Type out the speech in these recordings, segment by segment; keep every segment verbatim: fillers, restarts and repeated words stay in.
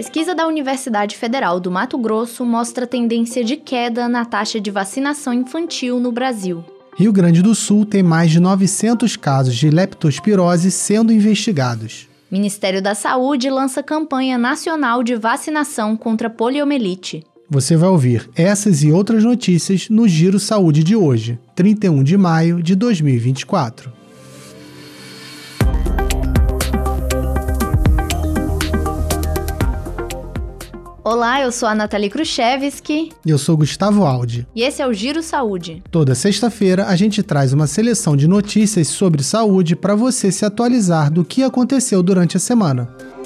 Pesquisa da Universidade Federal do Mato Grosso mostra tendência de queda na taxa de vacinação infantil no Brasil. Rio Grande do Sul tem mais de novecentos casos de leptospirose sendo investigados. Ministério da Saúde lança campanha nacional de vacinação contra poliomielite. Você vai ouvir essas e outras notícias no Giro Saúde de hoje, trinta e um de maio de dois mil e vinte e quatro. Olá, eu sou a Nathalie Kruszewski. E eu sou Gustavo Aldi. E esse é o Giro Saúde. Toda sexta-feira a gente traz uma seleção de notícias sobre saúde para você se atualizar do que aconteceu durante a semana.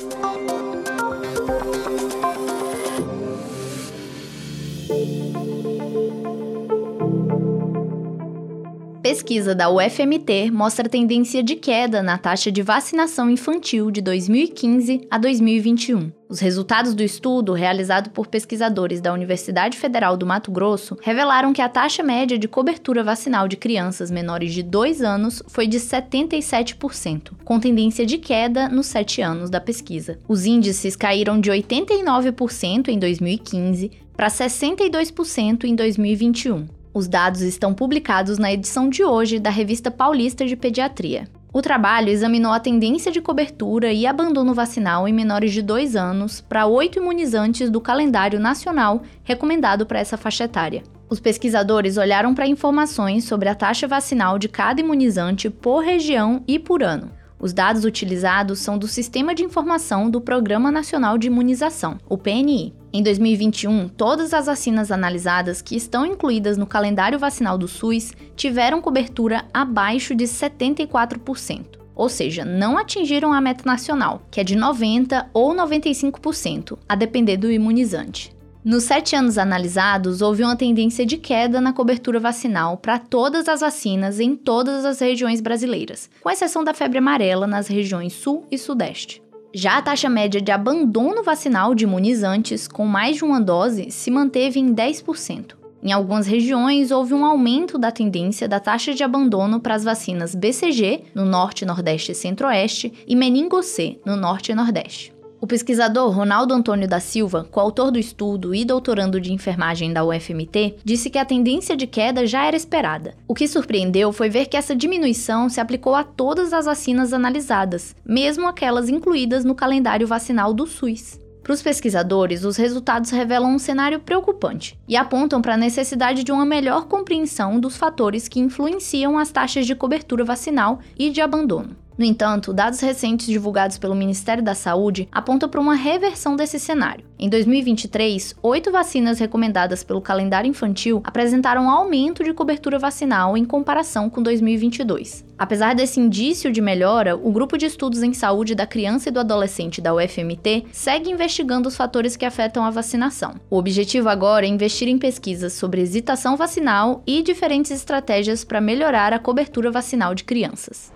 Pesquisa da U F M T mostra tendência de queda na taxa de vacinação infantil de dois mil e quinze a dois mil e vinte e um. Os resultados do estudo, realizado por pesquisadores da Universidade Federal do Mato Grosso, revelaram que a taxa média de cobertura vacinal de crianças menores de dois anos foi de setenta e sete por cento, com tendência de queda nos sete anos da pesquisa. Os índices caíram de oitenta e nove por cento em dois mil e quinze para sessenta e dois por cento em dois mil e vinte e um. Os dados estão publicados na edição de hoje da Revista Paulista de Pediatria. O trabalho examinou a tendência de cobertura e abandono vacinal em menores de dois anos para oito imunizantes do calendário nacional recomendado para essa faixa etária. Os pesquisadores olharam para informações sobre a taxa vacinal de cada imunizante por região e por ano. Os dados utilizados são do Sistema de Informação do Programa Nacional de Imunização, o P N I. Em dois mil e vinte e um, todas as vacinas analisadas que estão incluídas no calendário vacinal do SUS tiveram cobertura abaixo de setenta e quatro por cento, ou seja, não atingiram a meta nacional, que é de noventa por cento ou noventa e cinco por cento, a depender do imunizante. Nos sete anos analisados, houve uma tendência de queda na cobertura vacinal para todas as vacinas em todas as regiões brasileiras, com exceção da febre amarela nas regiões Sul e Sudeste. Já a taxa média de abandono vacinal de imunizantes com mais de uma dose se manteve em dez por cento. Em algumas regiões, houve um aumento da tendência da taxa de abandono para as vacinas B C G, no Norte, Nordeste e Centro-Oeste, e Meningo-C, no Norte e Nordeste. O pesquisador Ronaldo Antônio da Silva, coautor do estudo e doutorando de enfermagem da U F M T, disse que a tendência de queda já era esperada. O que surpreendeu foi ver que essa diminuição se aplicou a todas as vacinas analisadas, mesmo aquelas incluídas no calendário vacinal do SUS. Para os pesquisadores, os resultados revelam um cenário preocupante e apontam para a necessidade de uma melhor compreensão dos fatores que influenciam as taxas de cobertura vacinal e de abandono. No entanto, dados recentes divulgados pelo Ministério da Saúde apontam para uma reversão desse cenário. Em dois mil e vinte e três, oito vacinas recomendadas pelo calendário infantil apresentaram um aumento de cobertura vacinal em comparação com dois mil e vinte e dois. Apesar desse indício de melhora, o Grupo de Estudos em Saúde da Criança e do Adolescente da U F M T segue investigando os fatores que afetam a vacinação. O objetivo agora é investir em pesquisas sobre hesitação vacinal e diferentes estratégias para melhorar a cobertura vacinal de crianças.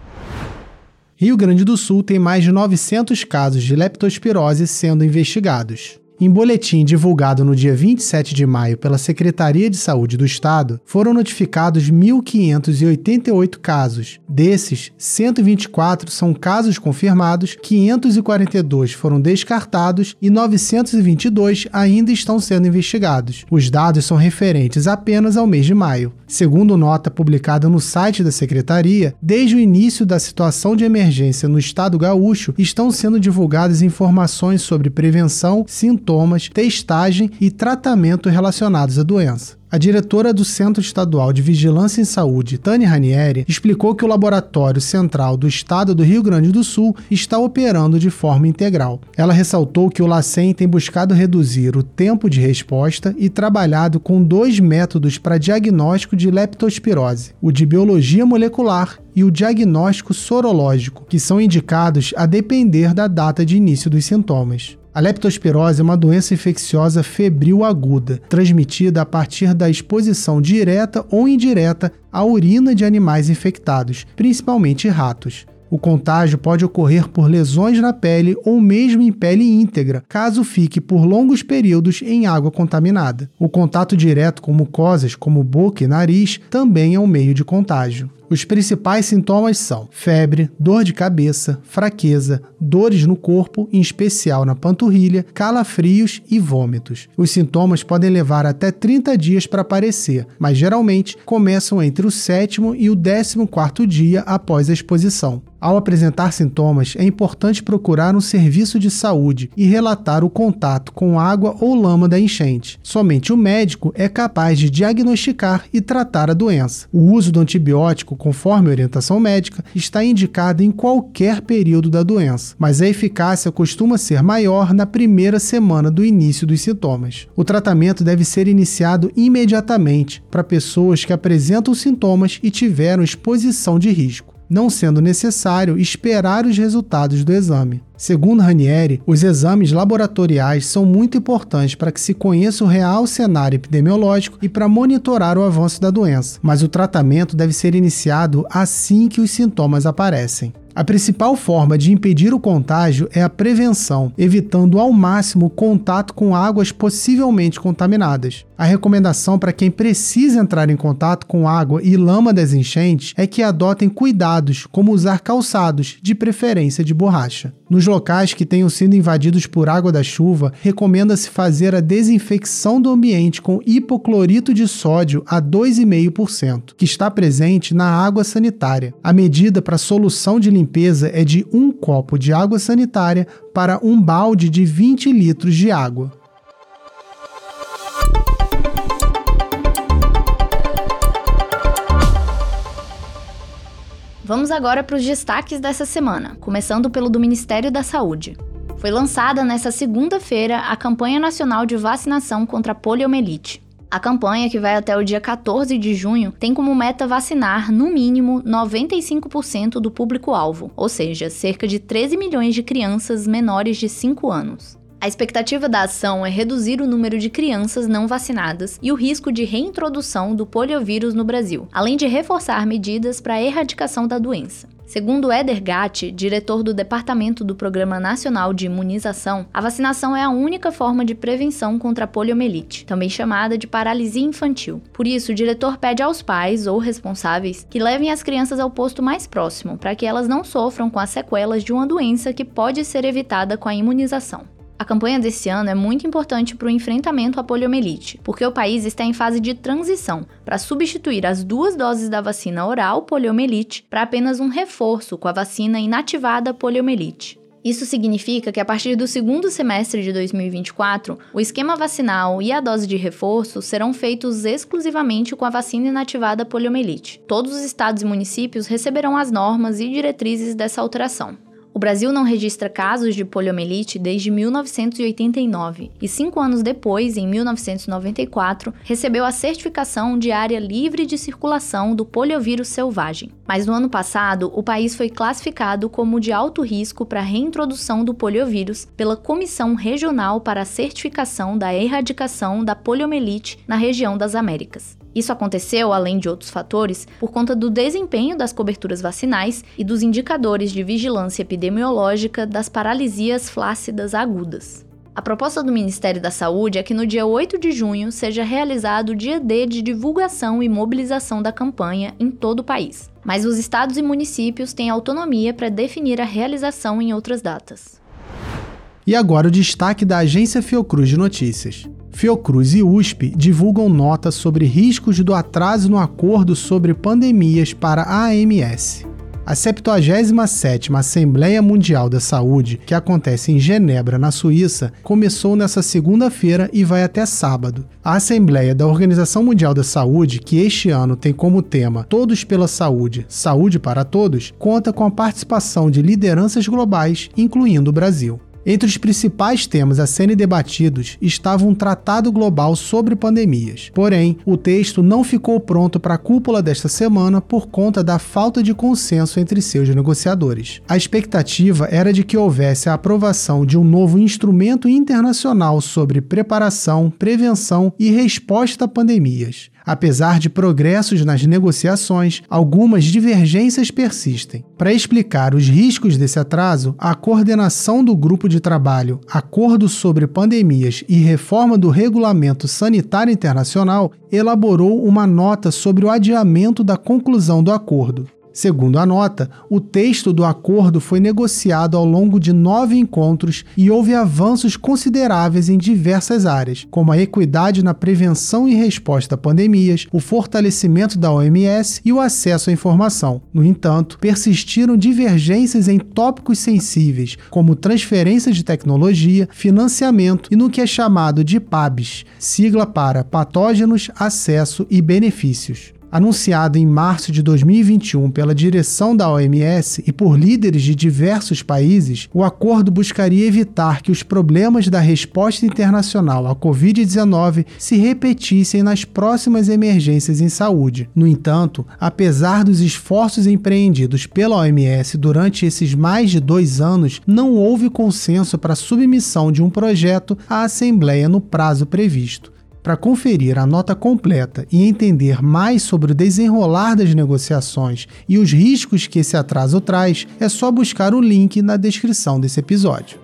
Rio Grande do Sul tem mais de novecentos casos de leptospirose sendo investigados. Em boletim divulgado no dia vinte e sete de maio pela Secretaria de Saúde do Estado, foram notificados mil quinhentos e oitenta e oito casos. Desses, cento e vinte e quatro são casos confirmados, quinhentos e quarenta e dois foram descartados e novecentos e vinte e dois ainda estão sendo investigados. Os dados são referentes apenas ao mês de maio. Segundo nota publicada no site da Secretaria, desde o início da situação de emergência no estado gaúcho, estão sendo divulgadas informações sobre prevenção, sintomas, testagem e tratamento relacionados à doença. A diretora do Centro Estadual de Vigilância em Saúde, Tânia Ranieri, explicou que o Laboratório Central do Estado do Rio Grande do Sul está operando de forma integral. Ela ressaltou que o LACEN tem buscado reduzir o tempo de resposta e trabalhado com dois métodos para diagnóstico de leptospirose, o de biologia molecular e o diagnóstico sorológico, que são indicados a depender da data de início dos sintomas. A leptospirose é uma doença infecciosa febril aguda, transmitida a partir da exposição direta ou indireta à urina de animais infectados, principalmente ratos. O contágio pode ocorrer por lesões na pele ou mesmo em pele íntegra, caso fique por longos períodos em água contaminada. O contato direto com mucosas como boca e nariz também é um meio de contágio. Os principais sintomas são febre, dor de cabeça, fraqueza, dores no corpo, em especial na panturrilha, calafrios e vômitos. Os sintomas podem levar até trinta dias para aparecer, mas geralmente começam entre o sétimo e o décimo quarto dia após a exposição. Ao apresentar sintomas, é importante procurar um serviço de saúde e relatar o contato com água ou lama da enchente. Somente o médico é capaz de diagnosticar e tratar a doença. O uso do antibiótico, conforme a orientação médica, está indicado em qualquer período da doença, mas a eficácia costuma ser maior na primeira semana do início dos sintomas. O tratamento deve ser iniciado imediatamente para pessoas que apresentam sintomas e tiveram exposição de risco, não sendo necessário esperar os resultados do exame. Segundo Ranieri, os exames laboratoriais são muito importantes para que se conheça o real cenário epidemiológico e para monitorar o avanço da doença, mas o tratamento deve ser iniciado assim que os sintomas aparecem. A principal forma de impedir o contágio é a prevenção, evitando ao máximo o contato com águas possivelmente contaminadas. A recomendação para quem precisa entrar em contato com água e lama das enchentes é que adotem cuidados, como usar calçados, de preferência de borracha. Nos locais que tenham sido invadidos por água da chuva, recomenda-se fazer a desinfecção do ambiente com hipoclorito de sódio a dois vírgula cinco por cento, que está presente na água sanitária. A medida para solução de limpeza é de um copo de água sanitária para um balde de vinte litros de água. Vamos agora para os destaques dessa semana, começando pelo do Ministério da Saúde. Foi lançada nesta segunda-feira a Campanha Nacional de Vacinação contra a Poliomielite. A campanha, que vai até o dia quatorze de junho, tem como meta vacinar, no mínimo, noventa e cinco por cento do público-alvo, ou seja, cerca de treze milhões de crianças menores de cinco anos. A expectativa da ação é reduzir o número de crianças não vacinadas e o risco de reintrodução do poliovírus no Brasil, além de reforçar medidas para a erradicação da doença. Segundo Éder Gatti, diretor do Departamento do Programa Nacional de Imunização, a vacinação é a única forma de prevenção contra a poliomielite, também chamada de paralisia infantil. Por isso, o diretor pede aos pais ou responsáveis que levem as crianças ao posto mais próximo, para que elas não sofram com as sequelas de uma doença que pode ser evitada com a imunização. A campanha desse ano é muito importante para o enfrentamento à poliomielite, porque o país está em fase de transição para substituir as duas doses da vacina oral poliomielite para apenas um reforço com a vacina inativada poliomielite. Isso significa que a partir do segundo semestre de dois mil e vinte e quatro, o esquema vacinal e a dose de reforço serão feitos exclusivamente com a vacina inativada poliomielite. Todos os estados e municípios receberão as normas e diretrizes dessa alteração. O Brasil não registra casos de poliomielite desde mil novecentos e oitenta e nove e cinco anos depois, em mil novecentos e noventa e quatro, recebeu a certificação de área livre de circulação do poliovírus selvagem. Mas no ano passado, o país foi classificado como de alto risco para a reintrodução do poliovírus pela Comissão Regional para a Certificação da Erradicação da Poliomielite na região das Américas. Isso aconteceu, além de outros fatores, por conta do desempenho das coberturas vacinais e dos indicadores de vigilância epidemiológica das paralisias flácidas agudas. A proposta do Ministério da Saúde é que no dia oito de junho seja realizado o dia D de divulgação e mobilização da campanha em todo o país. Mas os estados e municípios têm autonomia para definir a realização em outras datas. E agora o destaque da agência Fiocruz de Notícias. Fiocruz e U S P divulgam nota sobre riscos do atraso no acordo sobre pandemias para a A M S. A septuagésima sétima Assembleia Mundial da Saúde, que acontece em Genebra, na Suíça, começou nesta segunda-feira e vai até sábado. A Assembleia da Organização Mundial da Saúde, que este ano tem como tema Todos pela Saúde, Saúde para Todos, conta com a participação de lideranças globais, incluindo o Brasil. Entre os principais temas a serem debatidos estava um tratado global sobre pandemias. Porém, o texto não ficou pronto para a cúpula desta semana por conta da falta de consenso entre seus negociadores. A expectativa era de que houvesse a aprovação de um novo instrumento internacional sobre preparação, prevenção e resposta a pandemias. Apesar de progressos nas negociações, algumas divergências persistem. Para explicar os riscos desse atraso, a coordenação do Grupo de Trabalho Acordo sobre Pandemias e Reforma do Regulamento Sanitário Internacional elaborou uma nota sobre o adiamento da conclusão do acordo. Segundo a nota, o texto do acordo foi negociado ao longo de nove encontros e houve avanços consideráveis em diversas áreas, como a equidade na prevenção e resposta a pandemias, o fortalecimento da O M S e o acesso à informação. No entanto, persistiram divergências em tópicos sensíveis, como transferência de tecnologia, financiamento e no que é chamado de P A Bs, sigla para Patógenos, Acesso e Benefícios. Anunciado em março de dois mil e vinte e um pela direção da O M S e por líderes de diversos países, o acordo buscaria evitar que os problemas da resposta internacional à covid dezenove se repetissem nas próximas emergências em saúde. No entanto, apesar dos esforços empreendidos pela O M S durante esses mais de dois anos, não houve consenso para a submissão de um projeto à Assembleia no prazo previsto. Para conferir a nota completa e entender mais sobre o desenrolar das negociações e os riscos que esse atraso traz, é só buscar o link na descrição desse episódio.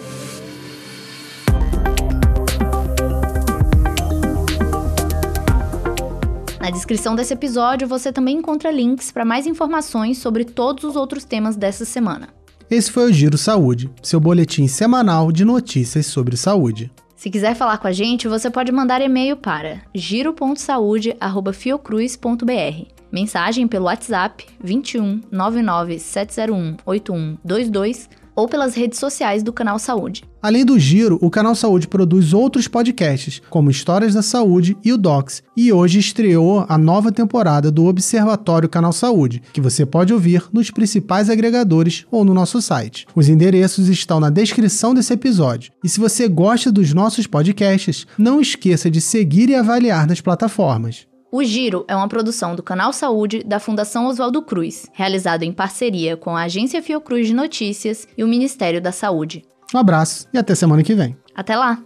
Na descrição desse episódio você também encontra links para mais informações sobre todos os outros temas dessa semana. Esse foi o Giro Saúde, seu boletim semanal de notícias sobre saúde. Se quiser falar com a gente, você pode mandar e-mail para giro ponto saúde arroba fiocruz ponto b r, mensagem pelo WhatsApp vinte e um, nove nove sete zero um, oito um dois dois ou pelas redes sociais do Canal Saúde. Além do Giro, o Canal Saúde produz outros podcasts, como Histórias da Saúde e o Docs, e hoje estreou a nova temporada do Observatório Canal Saúde, que você pode ouvir nos principais agregadores ou no nosso site. Os endereços estão na descrição desse episódio. E se você gosta dos nossos podcasts, não esqueça de seguir e avaliar nas plataformas. O Giro é uma produção do Canal Saúde da Fundação Oswaldo Cruz, realizado em parceria com a Agência Fiocruz de Notícias e o Ministério da Saúde. Um abraço e até semana que vem. Até lá!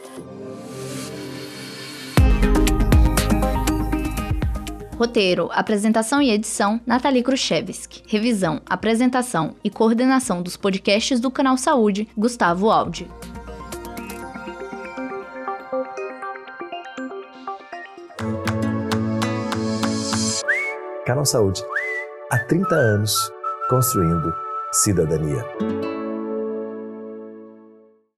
Roteiro, apresentação e edição, Nathalie Kruszewski. Revisão, apresentação e coordenação dos podcasts do Canal Saúde, Gustavo Aldi. Canal Saúde. Há trinta anos, construindo cidadania.